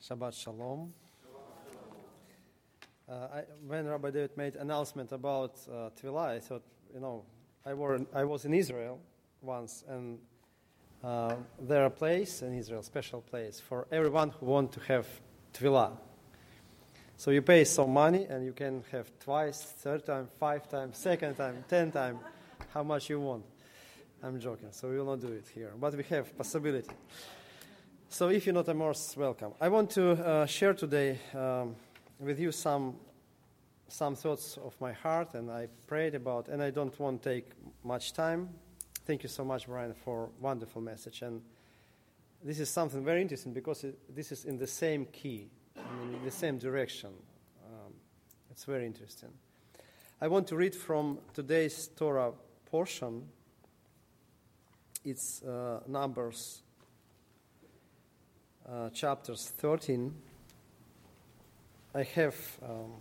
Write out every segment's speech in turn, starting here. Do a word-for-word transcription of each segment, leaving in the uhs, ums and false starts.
Shabbat Shalom. Uh, I, when Rabbi David made announcement about uh, Tefillah, I thought, you know, I, were, I was in Israel once, and uh, there are a place in Israel, special place, for everyone who want to have Tefillah. So you pay some money, and you can have twice, third time, five times, second time, ten time, how much you want. I'm joking, so we will not do it here, but we have possibility. So if you're not a most welcome. I want to uh, share today um, with you some some thoughts of my heart, and I prayed about, and I don't want to take much time. Thank you so much, Brian, for wonderful message. And this is something very interesting because it, this is in the same key, I mean, in the same direction. Um, it's very interesting. I want to read from today's Torah portion. It's uh, Numbers Uh, chapters thirteen. I have um,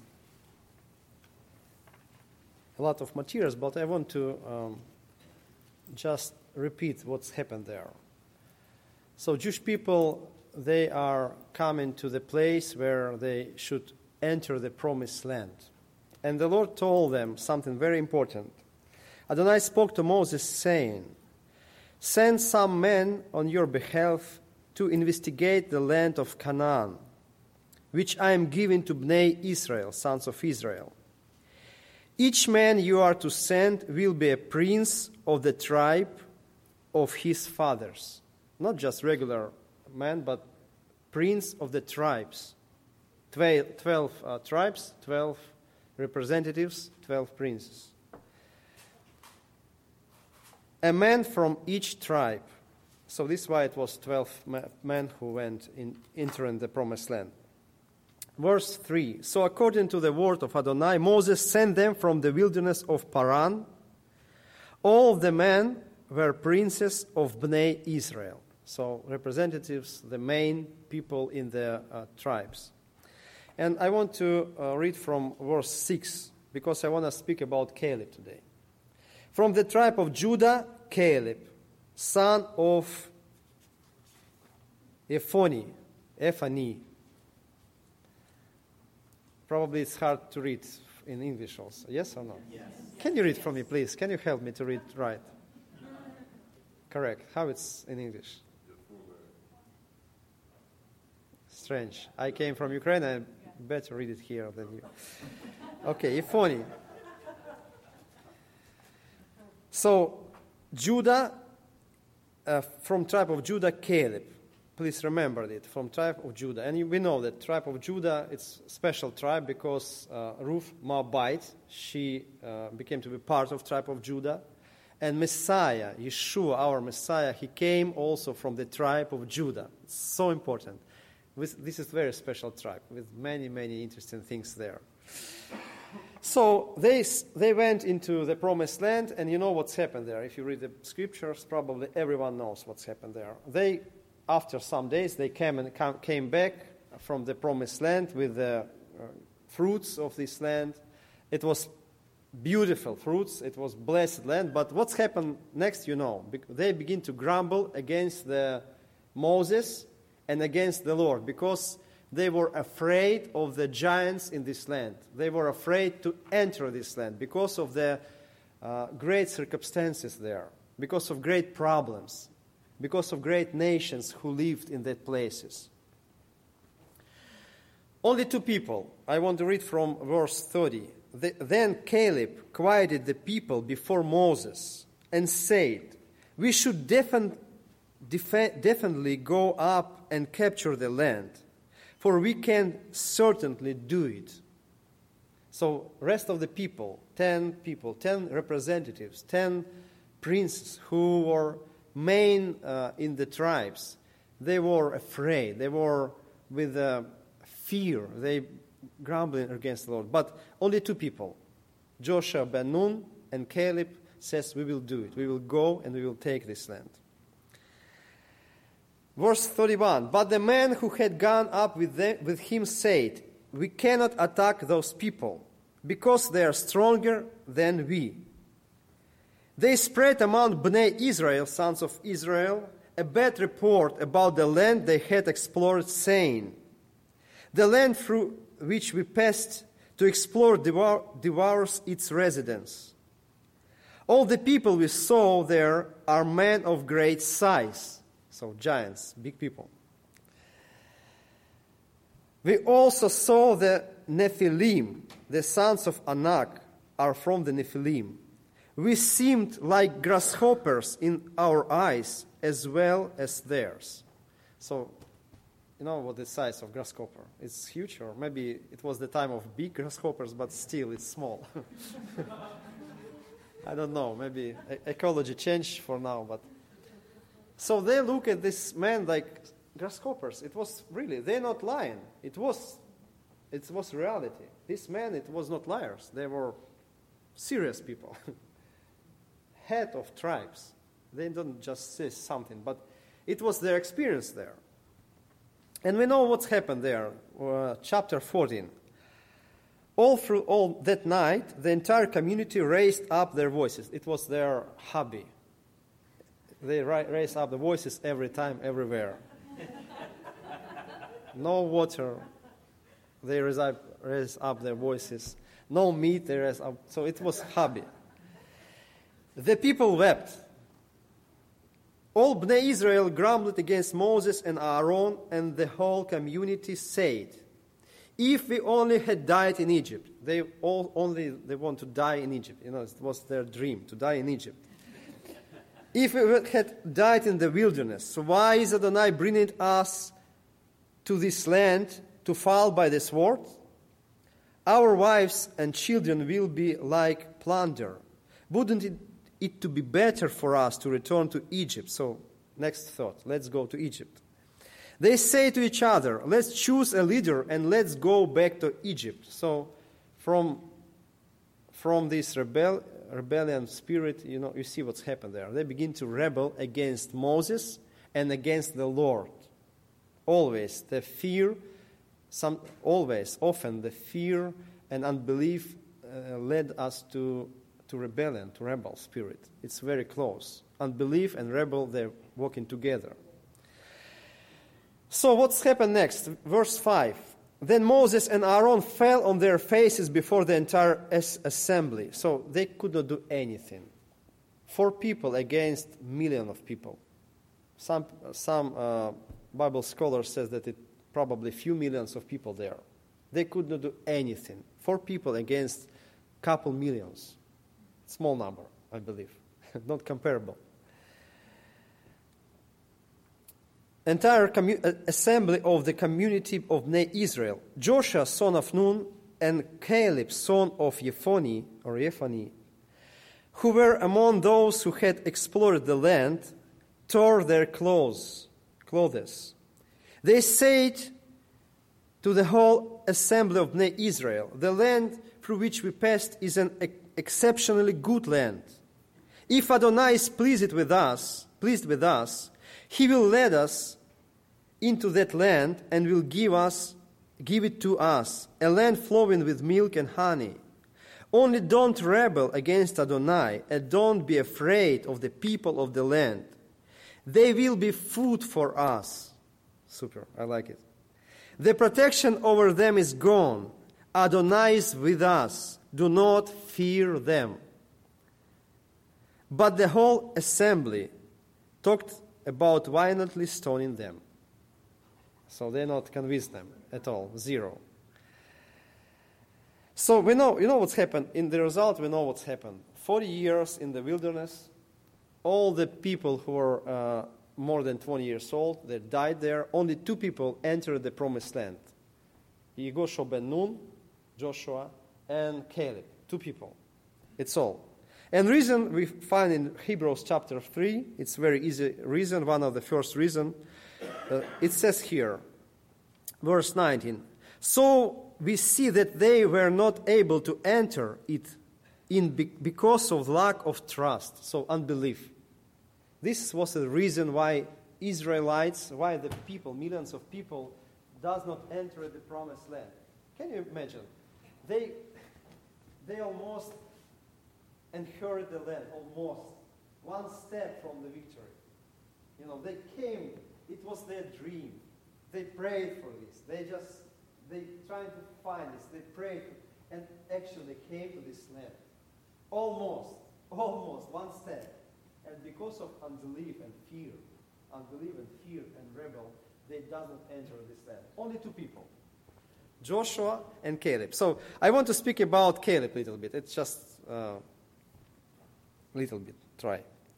a lot of materials, but I want to um, just repeat what's happened there. So Jewish people, they are coming to the place where they should enter the promised land. And the Lord told them something very important. Adonai spoke to Moses, saying, "Send some men on your behalf to investigate the land of Canaan, which I am giving to Bnei Israel, sons of Israel. Each man you are to send will be a prince of the tribe of his fathers." Not just regular man, but prince of the tribes. Twelve, twelve uh, tribes, twelve representatives, twelve princes. A man from each tribe. So this is why it was twelve men who went in entering the promised land. Verse three. So according to the word of Adonai, Moses sent them from the wilderness of Paran. All of the men were princes of Bnei Israel. So representatives, the main people in the uh, tribes. And I want to uh, read from verse six, because I want to speak about Caleb today. From the tribe of Judah, Caleb, son of Ephoni, Ephani. Probably it's hard to read in English also. Yes or no? Yes. Can you read for me, please? Can you help me to read right? Correct. How it's in English? Strange. I came from Ukraine. I better read it here than you. Okay, Ephoni. So, Judah, Uh, from tribe of Judah, Caleb. Please remember it, from tribe of Judah. And we know that tribe of Judah, it's a special tribe because uh, Ruth Moabite, she uh, became to be part of tribe of Judah. And Messiah, Yeshua, our Messiah, he came also from the tribe of Judah. It's so important. This is a very special tribe with many, many interesting things there. So they they went into the promised land, and you know what's happened there. If you read the scriptures, probably everyone knows what's happened there. They, after some days, they came and came back from the promised land with the uh, fruits of this land. It was beautiful fruits. It was blessed land. But what's happened next, you know. They begin to grumble against the Moses and against the Lord because they were afraid of the giants in this land. They were afraid to enter this land because of the uh, great circumstances there, because of great problems, because of great nations who lived in that places. Only two people. I want to read from verse thirty. Then Caleb quieted the people before Moses and said, "We should defin- def- definitely go up and capture the land, for we can certainly do it." So rest of the people, ten people, ten representatives, ten princes who were main uh, in the tribes, they were afraid. They were with uh, fear. They grumbling against the Lord. But only two people, Joshua ben Nun and Caleb, says, "We will do it. We will go and we will take this land." Verse thirty-one, but the man who had gone up with, them, with him said, "We cannot attack those people, because they are stronger than we." They spread among Bnei Israel, sons of Israel, a bad report about the land they had explored, saying, The land through which we passed to explore devour, devours its residents. All the people we saw there are men of great size, so giants, big people. We also saw the Nephilim, the sons of Anak are from the Nephilim. We seemed like grasshoppers in our eyes as well as theirs. So, you know what the size of grasshopper? It's huge, or maybe it was the time of big grasshoppers, but still it's small. I don't know, maybe ecology changed for now, but so they look at this man like grasshoppers. It was really, they're not lying. It was, it was reality. This man, it was not liars. They were serious people. Head of tribes. They don't just say something, but it was their experience there. And we know what's happened there. Uh, chapter fourteen. All through all that night, the entire community raised up their voices. It was their hobby. They ra- raised up the voices every time, everywhere. No water. They raise up, raise up their voices. No meat. They raise up. So it was hobby. The people wept. All Bnei Israel grumbled against Moses and Aaron, and the whole community said, "If we only had died in Egypt." They all only they want to die in Egypt. You know, it was their dream to die in Egypt. "If we had died in the wilderness, so why is Adonai bringing us to this land to fall by the sword? Our wives and children will be like plunder. Wouldn't it, it to be better for us to return to Egypt?" So, next thought, let's go to Egypt. They say to each other, "Let's choose a leader and let's go back to Egypt." So, from, from this rebel, rebellion spirit, you know, you see what's happened there. They begin to rebel against Moses and against the Lord. Always the fear, some always, often the fear and unbelief uh, led us to, to rebellion, to rebel spirit. It's very close. Unbelief and rebel, they're working together. So what's happened next? Verse five. Then Moses and Aaron fell on their faces before the entire assembly. So they could not do anything. Four people against million of people. Some some uh, Bible scholars says that it probably few millions of people there. They could not do anything. Four people against couple millions. Small number, I believe. Not comparable. Entire commu- assembly of the community of Bnei Israel, Joshua son of Nun and Caleb son of Yephoni, or Yephani, who were among those who had explored the land, tore their clothes. clothes. They said to the whole assembly of Bnei Israel, "The land through which we passed is an ex- exceptionally good land. If Adonai is pleased with us, pleased with us, He will lead us into that land and will give us, give it to us, a land flowing with milk and honey. Only don't rebel against Adonai, and don't be afraid of the people of the land. They will be food for us." Super, I like it. "The protection over them is gone. Adonai is with us. Do not fear them." But the whole assembly talked about violently stoning them. So they not convinced them at all. Zero. So we know, you know what's happened. In the result, we know what's happened. Forty years in the wilderness, all the people who were uh, more than twenty years old, they died there. Only two people entered the promised land. Yehoshua ben Nun, Joshua, and Caleb. Two people. It's all. And reason we find in Hebrews chapter three, it's very easy reason, one of the first reason. Uh, it says here, verse nineteen, "So we see that they were not able to enter it in be- because of lack of trust," so unbelief. This was the reason why Israelites, why the people, millions of people, does not enter the promised land. Can you imagine? They, they almost inherit the land, almost. One step from the victory. You know, they came, it was their dream. They prayed for this. They just They trying to find this. They prayed and actually they came to this land. Almost, almost one step. And because of unbelief and fear, unbelief and fear and rebel, they doesn't enter this land. Only two people, Joshua and Caleb. So I want to speak about Caleb a little bit. It's just a uh, little bit. Try.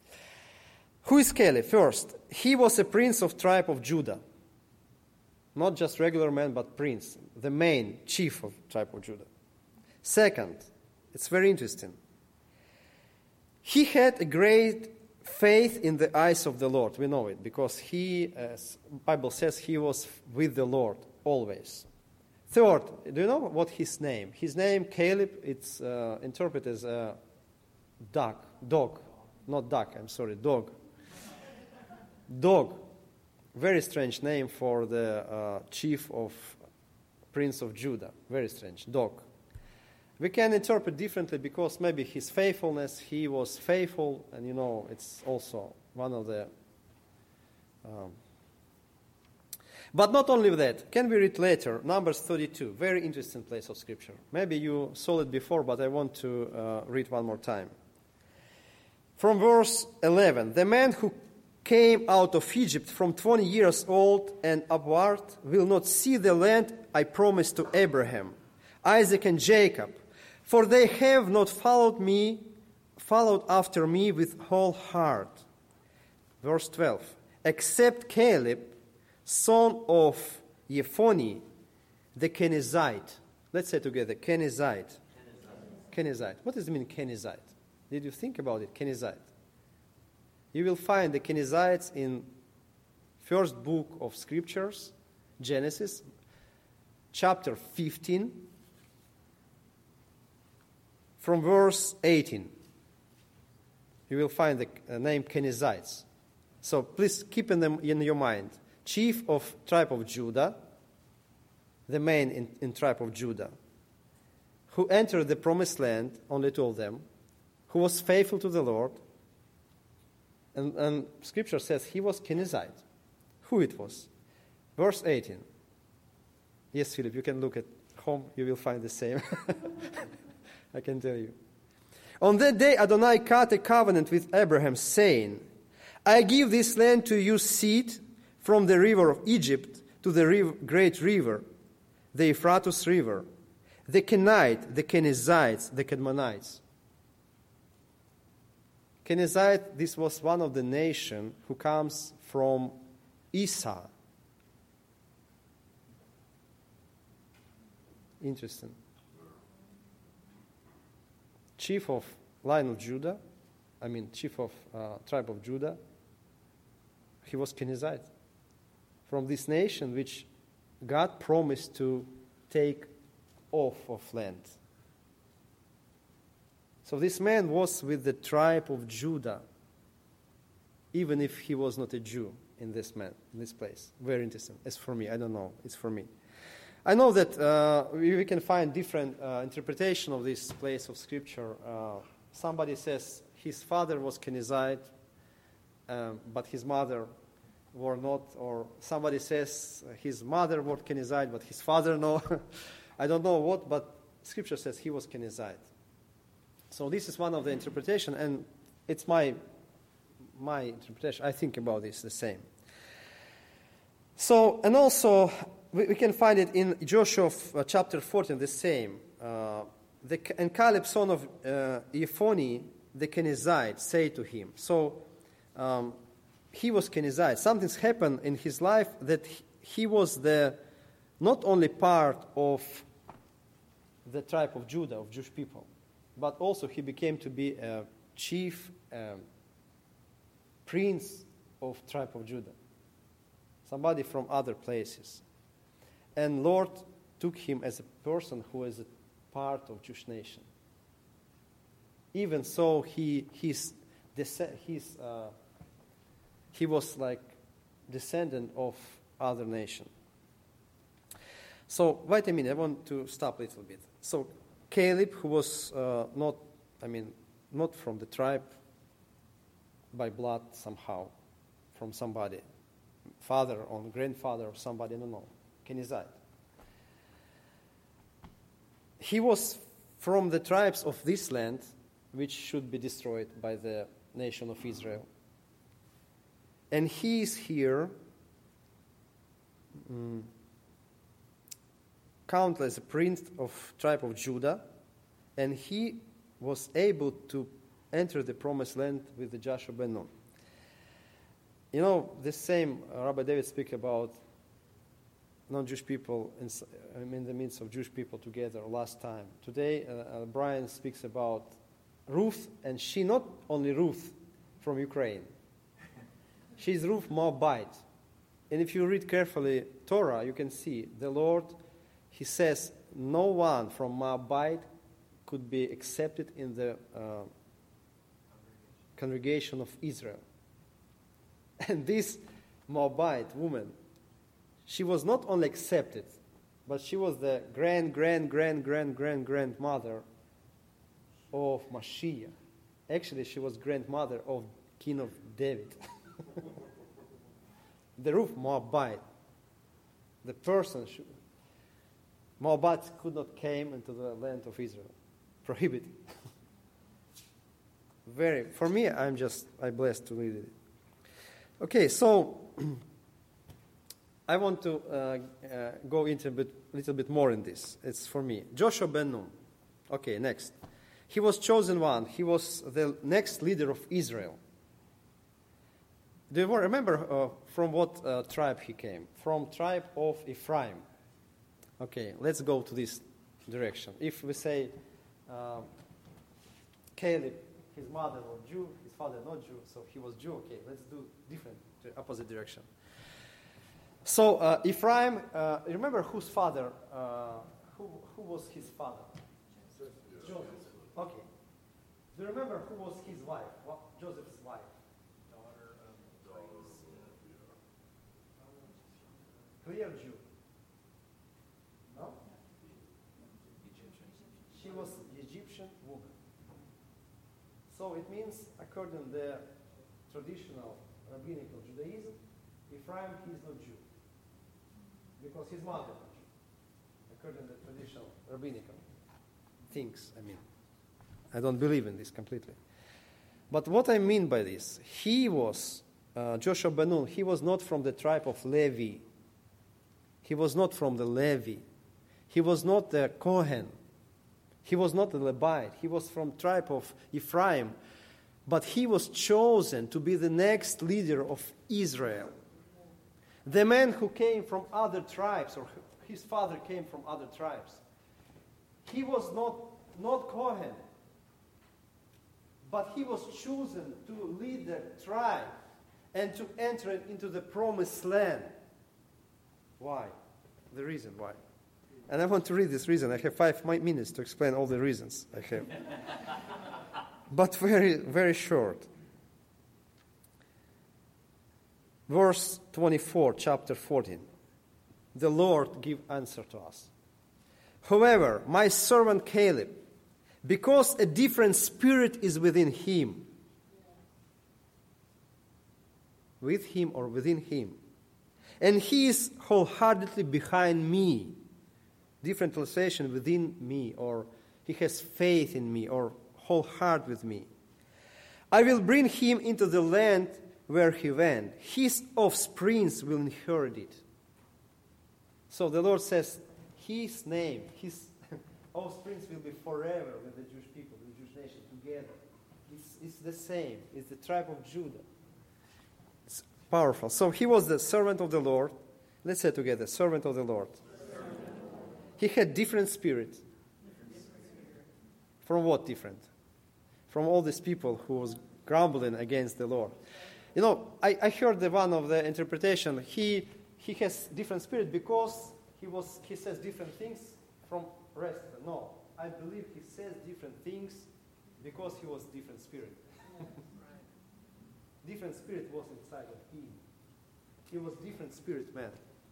Who is Caleb? First, he was a prince of tribe of Judah. Not just regular man, but prince, the main chief of tribe of Judah. Second, it's very interesting. He had a great faith in the eyes of the Lord. We know it because he, as the Bible says, he was with the Lord always. Third, do you know what his name? His name, Caleb, it's uh, interpreted as uh, dog, dog, not duck, I'm sorry, dog. Dog, very strange name for the uh, chief of Prince of Judah, very strange, dog. We can interpret differently because maybe his faithfulness, he was faithful, and you know, it's also one of the... Um, but not only that, can we read later, Numbers thirty-two, very interesting place of Scripture. Maybe you saw it before, but I want to uh, read one more time. From verse eleven, the man who came out of Egypt from twenty years old and upward will not see the land I promised to Abraham, Isaac, and Jacob, for they have not followed me, followed after me with whole heart. Verse twelve, except Caleb, son of Yephone, the Kenizzite. Let's say together, Kenizzite. Kenizzite. Kenizzite. What does it mean, Kenizzite? Did you think about it, Kenizzite? You will find the Kenizzites in first book of Scriptures, Genesis, chapter fifteen, from verse eighteen. You will find the uh, name Kenizzites. So please keep in them in your mind. Chief of tribe of Judah, the main in, in tribe of Judah, who entered the promised land, only two of them, who was faithful to the Lord. And, and Scripture says he was Kenizzite. Who it was? Verse eighteen. Yes, Philip, you can look at home. You will find the same. I can tell you. On that day Adonai cut a covenant with Abraham, saying, I give this land to you seed from the river of Egypt to the river, great river, the Euphrates River, the Kenite, the Kenizzites, the Kadmonites. Kenizzite, this was one of the nation who comes from Esau. Interesting. Chief of line of Judah, I mean chief of uh, tribe of Judah, he was Kenizzite. From this nation which God promised to take off of land. So this man was with the tribe of Judah, even if he was not a Jew in this man, in this place. Very interesting. As for me, I don't know. It's for me. I know that uh, we, we can find different uh, interpretation of this place of Scripture. Uh, somebody says his father was Kenizzite, um, but his mother were not. Or somebody says his mother was Kenizzite, but his father no. I don't know what, but Scripture says he was Kenizzite. So this is one of the interpretation, and it's my my interpretation. I think about this the same. So, and also we, we can find it in Joshua uh, chapter fourteen, the same. Uh, the, and Caleb, son of uh, Yephone, the Kenizzite, say to him. So um, he was Kenizzite. Something's happened in his life that he, he was the not only part of the tribe of Judah, of Jewish people, but also he became to be a chief um, prince of tribe of Judah. Somebody from other places. And Lord took him as a person who is a part of Jewish nation. Even so, he he's, he's, uh, he was like descendant of other nation. So wait a minute, I want to stop a little bit. So Caleb, who was uh, not, I mean, not from the tribe by blood somehow, from somebody, father or grandfather or somebody, no, no, Kenizzite. he was from the tribes of this land, which should be destroyed by the nation of Israel. And he is here, um, counted as a prince of tribe of Judah, and he was able to enter the promised land with the Joshua ben Nun. You know, the same uh, Rabbi David speak about non-Jewish people in, um, in the midst of Jewish people together last time. Today, uh, uh, Brian speaks about Ruth, and she not only Ruth from Ukraine. She's Ruth Moabite. And if you read carefully Torah, you can see the Lord, he says, no one from Moabite could be accepted in the uh, congregation of Israel. And this Moabite woman, she was not only accepted, but she was the grand, grand, grand, grand, grand, grandmother of Mashiach. Actually, she was grandmother of King of David. The Ruth Moabite, the person, she, Moabites could not came into the land of Israel, prohibited. Very, for me, I'm just, I'm blessed to read it. Okay, so I want to uh, uh, go into a bit, little bit more in this. It's for me. Joshua ben Nun. Okay, next. He was chosen one. He was the next leader of Israel. Do you remember uh, from what uh, tribe he came? From tribe of Ephraim. Okay, let's go to this direction. If we say uh, Caleb, his mother was Jew, his father not Jew, so he was Jew. Okay, let's do different, the opposite direction. So uh, Ephraim, uh, remember whose father? Uh, who who was his father? Joseph. Okay. Do you remember who was his wife? Well, Joseph's wife. Daughter of Prince. Clear Jew. No. Egyptian. She was Egyptian woman. So it means, according to the traditional rabbinical Judaism, Ephraim, he is not Jew. Because his mother was Jew. According to the traditional rabbinical things, I mean. I don't believe in this completely. But what I mean by this, he was, uh, Joshua ben Nun, he was not from the tribe of Levi. He was not from the Levi. He was not the Kohen. He was not a Levite. He was from tribe of Ephraim. But he was chosen to be the next leader of Israel. The man who came from other tribes, or his father came from other tribes, he was not, not Kohen. But he was chosen to lead the tribe and to enter into the promised land. Why? The reason why. And I want to read this reason. I have five minutes to explain all the reasons I have. But very, very short. Verse twenty-four, chapter fourteen. The Lord give answer to us. However, my servant Caleb, because a different spirit is within him, with him or within him, and he is wholeheartedly behind me. Different translation, within me, or he has faith in me, or whole heart with me. I will bring him into the land where he went. His offsprings will inherit it. So the Lord says, his name, his offsprings will be forever with the Jewish people, with the Jewish nation together. It's, it's the same. It's the tribe of Judah. It's powerful. So he was the servant of the Lord. Let's say together, servant of the Lord. He had different spirit. From what different? From all these people who was grumbling against the Lord. You know, I, I heard the one of the interpretation. He he has different spirit because he was he says different things from rest. No, I believe he says different things because he was different spirit. Different spirit was inside of him. He was different spirit man.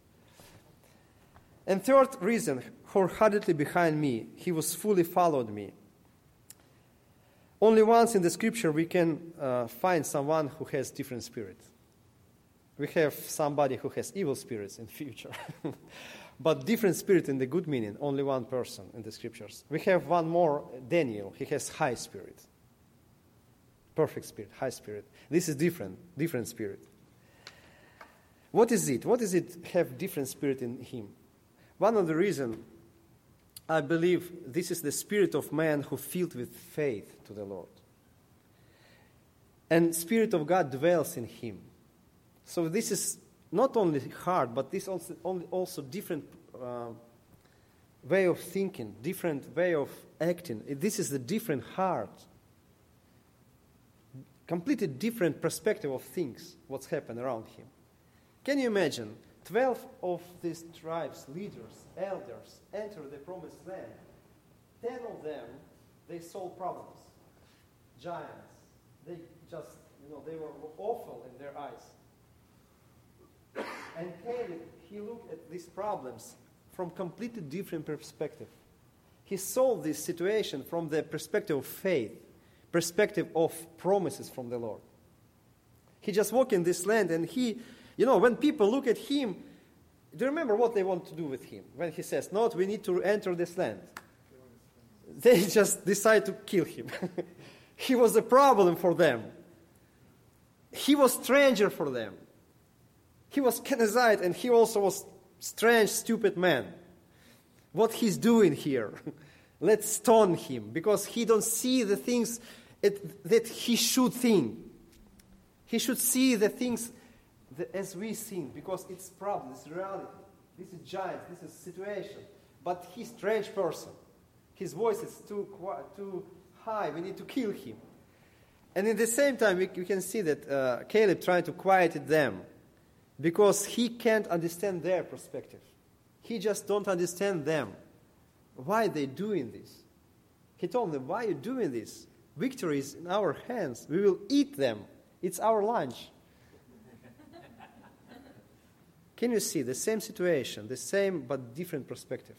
And third reason, wholeheartedly behind me, he was fully followed me. Only once in the scripture we can uh, find someone who has different spirit. We have somebody who has evil spirits in future. But different spirit in the good meaning, only one person in the scriptures. We have one more, Daniel. He has high spirit. Perfect spirit, high spirit. This is different, different spirit. What is it? What does it have different spirit in him? One of the reasons, I believe, this is the spirit of man who filled with faith to the Lord. And Spirit of God dwells in him. So this is not only hard, but this also only also different uh, way of thinking, different way of acting. This is the different heart. Completely different perspective of things, what's happened around him. Can you imagine? Twelve of these tribes, leaders, elders, enter the promised land. Ten of them, they solved problems. Giants. They just, you know, they were awful in their eyes. And Caleb, he looked at these problems from completely different perspective. He solved this situation from the perspective of faith, perspective of promises from the Lord. He just walked in this land and he, you know, when people look at him, do you remember what they want to do with him? When he says, no, we need to enter this land. They just decide to kill him. He was a problem for them. He was stranger for them. He was Kenizzite and he also was strange, stupid man. What he's doing here? Let's stone him because he don't see the things it, that he should think. He should see the things that as we see because it's problem, it's reality. This is giant, this is situation. But he's strange person. His voice is too too high. We need to kill him. And at the same time, we, we can see that uh, Caleb tried to quiet them because he can't understand their perspective. He just don't understand them. Why they doing this? He told them, why are you doing this? Victory is in our hands. We will eat them. It's our lunch. Can you see the same situation, the same but different perspective?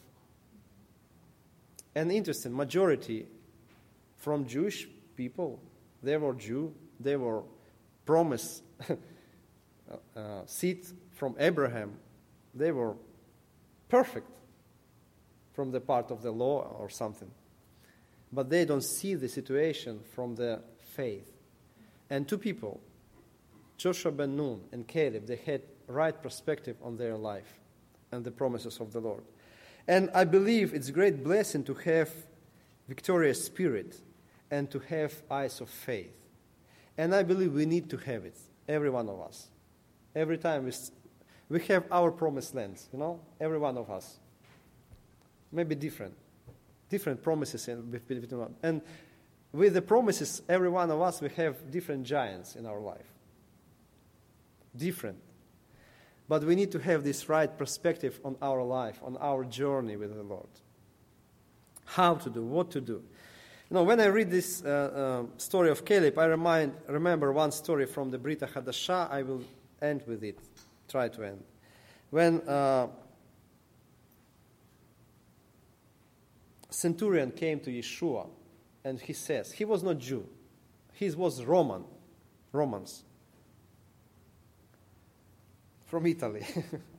And interesting, majority from Jewish people, they were Jew, they were promised uh, seed from Abraham, they were perfect from the part of the law or something. But they don't see the situation from the faith. And two people, Joshua ben Nun and Caleb, they had right perspective on their life and the promises of the Lord. And I believe it's a great blessing to have victorious spirit and to have eyes of faith. And I believe we need to have it, every one of us. Every time we, we have our promised lands, you know, every one of us. Maybe different, different promises in between us. And with the promises, every one of us, we have different giants in our life. Different. But we need to have this right perspective on our life, on our journey with the Lord. How to do, what to do. You know, when I read this uh, uh, story of Caleb, I remind, remember one story from the Brit Hadashah. I will end with it, try to end. When uh, centurion came to Yeshua, and he says, he was not Jew, he was Roman, Romans, from Italy.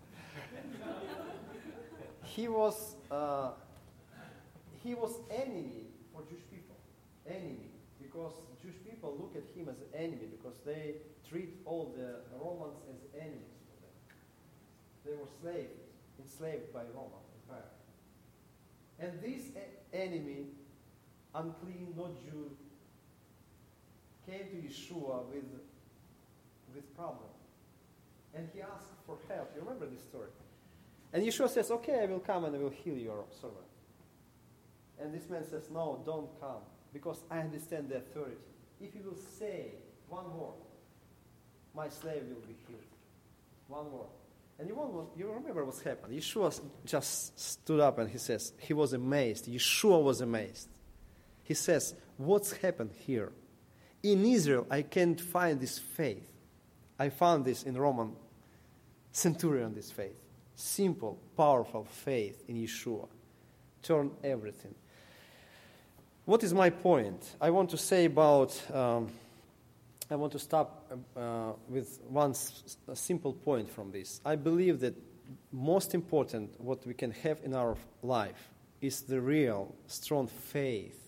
he was uh, he was enemy for Jewish people, enemy, because Jewish people look at him as an enemy because they treat all the Romans as enemies for them. They were slaves, enslaved by Roman Empire. And this e- enemy, unclean, not Jew, came to Yeshua with with problem. And he asked for help. You remember this story? And Yeshua says, okay, I will come and I will heal your servant. And this man says, no, don't come, because I understand the authority. If you will say one word, my slave will be healed. One word. And you, won't, you remember what's happened. Yeshua just stood up and he says, he was amazed. Yeshua was amazed. He says, what's happened here? In Israel, I can't find this faith. I found this in Roman centurion, this faith. Simple, powerful faith in Yeshua. Turn everything. What is my point? I want to say about um, I want to stop uh, with one s- a simple point from this. I believe that most important what we can have in our life is the real, strong faith.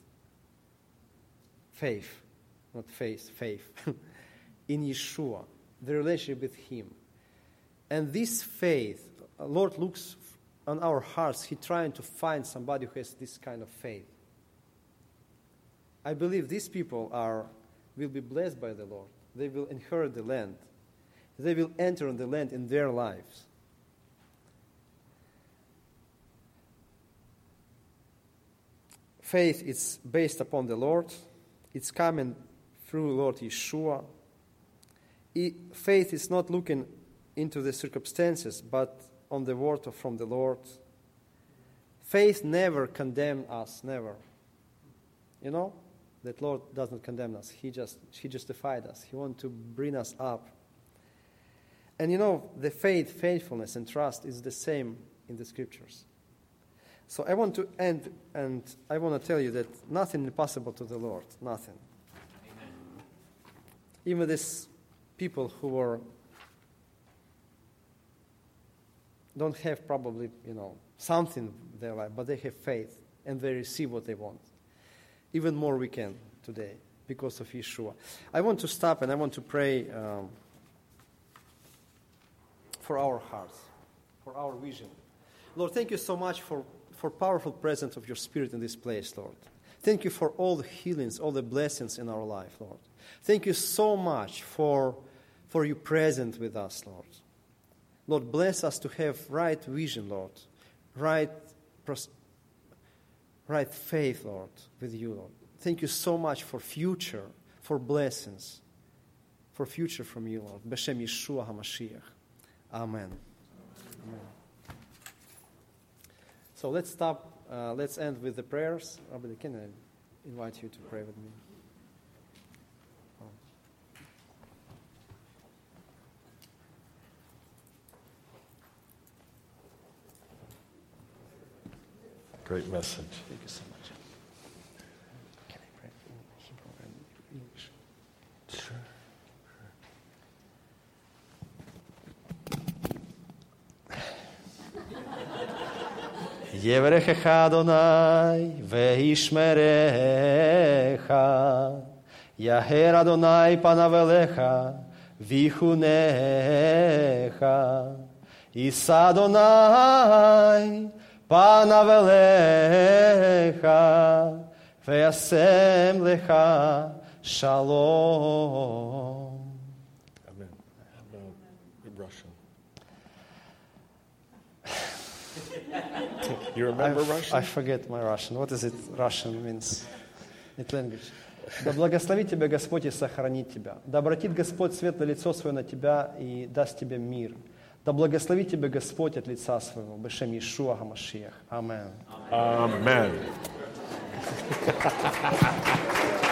Faith, not faith, faith. In Yeshua, the relationship with Him. And this faith, Lord looks on our hearts. He's trying to find somebody who has this kind of faith. I believe these people are will be blessed by the Lord. They will inherit the land. They will enter in the land in their lives. Faith is based upon the Lord. It's coming through Lord Yeshua. I, faith is not looking into the circumstances, but on the word of, from the Lord. Faith never condemns us, never. You know, that Lord does not condemn us. He just He justified us. He wants to bring us up. And you know, the faith, faithfulness, and trust is the same in the Scriptures. So I want to end, and I want to tell you that nothing is impossible to the Lord. Nothing. Amen. Even these people who are don't have probably, you know, something in their life, but they have faith and they receive what they want. Even more we can today because of Yeshua. I want to stop and I want to pray um, for our hearts, for our vision. Lord, thank you so much for, for powerful presence of your Spirit in this place, Lord. Thank you for all the healings, all the blessings in our life, Lord. Thank you so much for, for you present with us, Lord. Lord, bless us to have right vision, Lord, right, pros- right faith, Lord, with you, Lord. Thank you so much for future, for blessings, for future from you, Lord. B'Shem Yeshua HaMashiach. Amen. Amen. So let's stop. Uh, let's end with the prayers. Rabbi, can I invite you to pray with me? Oh. Great message. Thank you so much. Can I pray in Hebrew and English? Sure. Yevrechecha Adonai veishmerecha, Yaher Adonai panav elecha vichunecha, Yisa Adonai panav elecha ve'asem lecha shalom. Amen. How about Russian? You remember I f- Russian? I forget my Russian. What is it? Russian means? It language. Да благословит тебя Господь и сохранит тебя. Да обратит Господь светлое лицо свое на тебя и даст тебе мир. Да благословит тебя Господь от лица своего. Б'Шем Йешуа ха-Машиach. Амен. Amen.